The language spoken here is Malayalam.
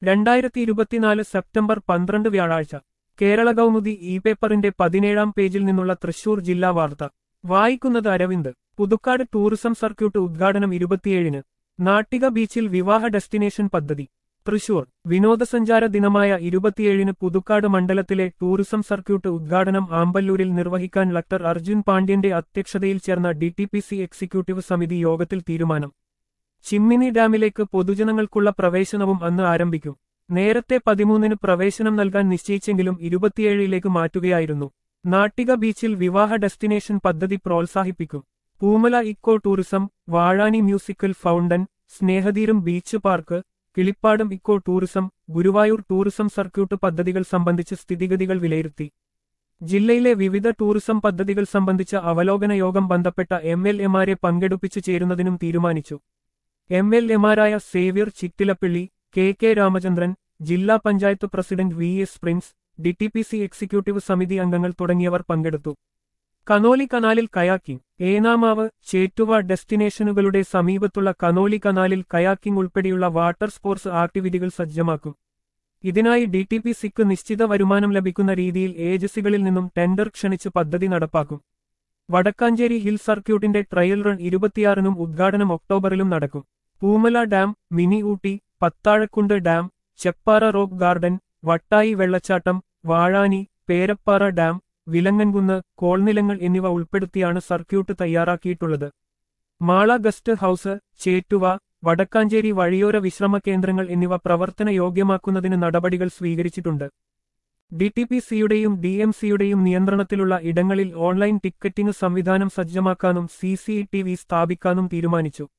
2024 സെപ്റ്റംബർ 12 വ്യാഴാഴ്ച കേരള കൗമുദി ഇ പേപ്പറിന്റെ 17-ാം പേജിൽ നിന്നുള്ള തൃശൂർ ജില്ലാ വാർത്ത വായിക്കുന്നത് അരവിന്ദ്. പുതുക്കാട് ടൂറിസം സർക്യൂട്ട് ഉദ്ഘാടനം 27-ന്. നാട്ടിക ബീച്ചിൽ വിവാഹ ഡെസ്റ്റിനേഷൻ പദ്ധതി. തൃശൂർ വിനോദസഞ്ചാര ദിനമായ 27-ന് പുതുക്കാട് മണ്ഡലത്തിലെ ടൂറിസം സർക്യൂട്ട് ഉദ്ഘാടനം ആമ്പല്ലൂരിൽ നിർവഹിക്കാൻ കളക്ടർ അർജുൻ പാണ്ഡ്യന്റെ അധ്യക്ഷതയിൽ ചേർന്ന ഡിടിപിസി എക്സിക്യൂട്ടീവ് സമിതി യോഗത്തിൽ തീരുമാനം. ചിമ്മിനി ഡാമിലേക്ക് പൊതുജനങ്ങൾക്കുള്ള പ്രവേശനവും അന്ന് ആരംഭിക്കും. നേരത്തെ 13-ന് പ്രവേശനം നൽകാൻ നിശ്ചയിച്ചെങ്കിലും 27-ലേക്ക് മാറ്റുകയായിരുന്നു. നാട്ടിക ബീച്ചിൽ വിവാഹ ഡെസ്റ്റിനേഷൻ പദ്ധതി പ്രോത്സാഹിപ്പിക്കും. Poomala eco tourism, Vazhani musical fountain, Snehatheeram beach park, Kilippadam eco tourism, Guruvayur tourism circuit പദ്ധതികൾ സംബന്ധിച്ച് സ്ഥിതിഗതികൾ വിലയിരുത്തി. ജില്ലയിലെ വിവിധ ടൂറിസം പദ്ധതികൾ സംബന്ധിച്ച അവലോകന യോഗം ബന്ധപ്പെട്ട MLA-മാരെ പങ്കെടുപ്പിച്ചു ചേരുന്നതിനും തീരുമാനിച്ചു. MLA-മാരായ സേവ്യർ ചിറ്റിലപ്പിള്ളി, KK രാമചന്ദ്രൻ, ജില്ലാ panchayat president VS Prince, DTPC executive സമിതി അംഗങ്ങൾ തുടങ്ങിയവർ പങ്കെടുത്തു. കനോലി കനാലിൽ കയാക്കിംഗ്. ഏനാമാവ്, ചേറ്റുവ ഡെസ്റ്റിനേഷനുകളുടെ സമീപത്തുള്ള കനോലി കനാലിൽ കയാക്കിംഗ് ഉൾപ്പെടെയുള്ള വാട്ടർ സ്പോർട്സ് ആക്ടിവിറ്റികൾ സജ്ജമാക്കും. ഇതിനായി ഡിടിപിസിക്ക് നിശ്ചിത വരുമാനം ലഭിക്കുന്ന രീതിയിൽ ഏജൻസികളിൽ നിന്നും ടെൻഡർ ക്ഷണിച്ച് പദ്ധതി നടപ്പാക്കും. വടക്കാഞ്ചേരി ഹിൽ സർക്യൂട്ടിന്റെ ട്രയൽ റൺ 26-നും ഉദ്ഘാടനം ഒക്ടോബറിലും നടക്കും. Poomala dam, mini Ooty, Pathazhakkundu dam, Cheppara rock garden, Vattayi വെള്ളച്ചാട്ടം, വാഴാനി, പേരപ്പാറ ഡാം, വിലങ്ങൻകുന്ന്, കോൾനിലങ്ങൾ എന്നിവ ഉൾപ്പെടുത്തിയാണ് സർക്യൂട്ട് തയ്യാറാക്കിയിട്ടുള്ളത്. മാള ഗസ്റ്റ് ഹൌസ്, ചേറ്റുവ, വടക്കാഞ്ചേരി വഴിയോര വിശ്രമ കേന്ദ്രങ്ങൾ എന്നിവ പ്രവർത്തന യോഗ്യമാക്കുന്നതിന് നടപടികൾ സ്വീകരിച്ചിട്ടുണ്ട്. ഡിടിപിസിയുടെയും DMCയുടെയും നിയന്ത്രണത്തിലുള്ള ഇടങ്ങളിൽ ഓൺലൈൻ ടിക്കറ്റിംഗ് സംവിധാനം സജ്ജമാക്കാനും CCTV സ്ഥാപിക്കാനും തീരുമാനിച്ചു.